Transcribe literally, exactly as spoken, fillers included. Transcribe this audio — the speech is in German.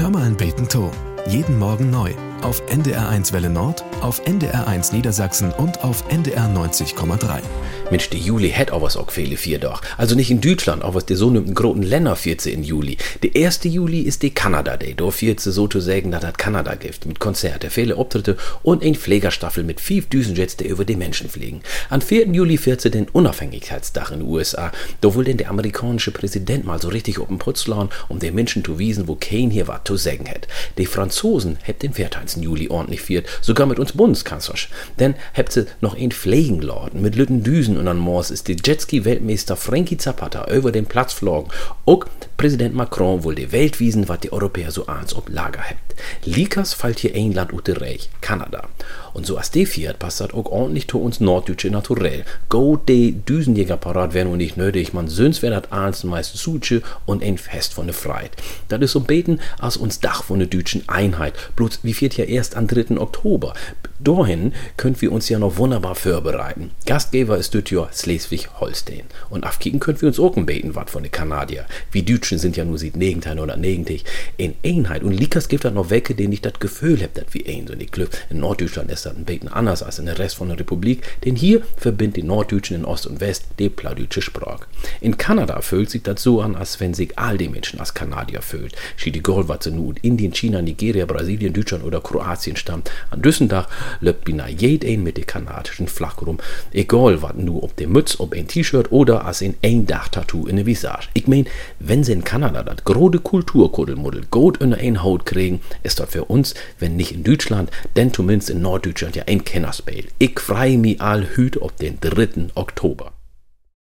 Hör mal ein Beten to. Jeden Morgen neu. Auf N D R eins Welle Nord, auf N D R eins Niedersachsen und auf N D R neunzig Komma drei. Mensch, der Juli hätt auch was auch viele vier doch. Also nicht in Deutschland, auch was der so nimmt, großen Länder vierze in Juli. Der erste Juli ist der Kanada Day. Da vierze so zu sagen, dass das Kanada gibt. Mit Konzerte, viele Auftritte und ein Pflegerstaffel mit fünf Düsenjets, der über die Menschen fliegen. Am vierten Juli vierze den Unabhängigkeitstag in den U S A. Da will denn der amerikanische Präsident mal so richtig auf den Putz lauen, um den Menschen zu wiesen, wo kein hier was zu sagen hat. Die Franzosen hätt den vierzehnten Juli ordentlich viert, sogar mit uns Bundeskanzlers. Denn hätt sie noch ein Pflegenladen mit lütten Düsen und an Mors ist der Jetski-Weltmeister Frankie Zapata über den Platz flogen. Auch Präsident Macron will die Welt wiesen, was die Europäer so ans ob Lager hebt. Likas fällt hier ein Land ute Reich, Kanada. Und so als die Fiat passt das auch ordentlich zu uns Norddeutsche naturell. Go de Düsenjägerparat wäre nur nicht nötig, man söns wär dat eins meist Suche und ein Fest von der Freiheit. Das ist so beten als uns Dach von der deutschen Einheit. Bloß wie viert ja erst am dritten Oktober. Dahin könnt wir uns ja noch wunderbar vorbereiten. Gastgeber ist das Jahr Schleswig-Holstein. Und aufkicken könnt wir uns auch beten, wat von den Kanadier. Wir Deutschen sind ja nur seit neunzehnhundertneunzig in Einheit. Und Likas gibt da noch welche, denen ich das Gefühl hab, dass wir ein so nicht Glück. In Norddeutschland ist das ein bisschen anders als in der Rest von der Republik, denn hier verbindet die Norddeutschen in Ost und West die plattdeutsche Sprache. In Kanada fühlt sich das so an, als wenn sich all die Menschen als Kanadier fühlt. Schied egal, was sie nun Indien, China, Nigeria, Brasilien, Deutschland oder Kroatien stammt. An diesem Tag löbt bina jeden mit der kanadischen Flagge rum. Egal, was nur ob der Mütz, ob ein T-Shirt oder als ein Ein-Dach-Tattoo in der Visage. Ich mein, wenn sie in Kanada das grode Kulturkuddelmuddel gut in eine Haut kriegen, ist das für uns, wenn nicht in Deutschland, denn zumindest in Norddeutschland ja ein Kennerspiel. Ich freu mich all hüt auf den dritten Oktober.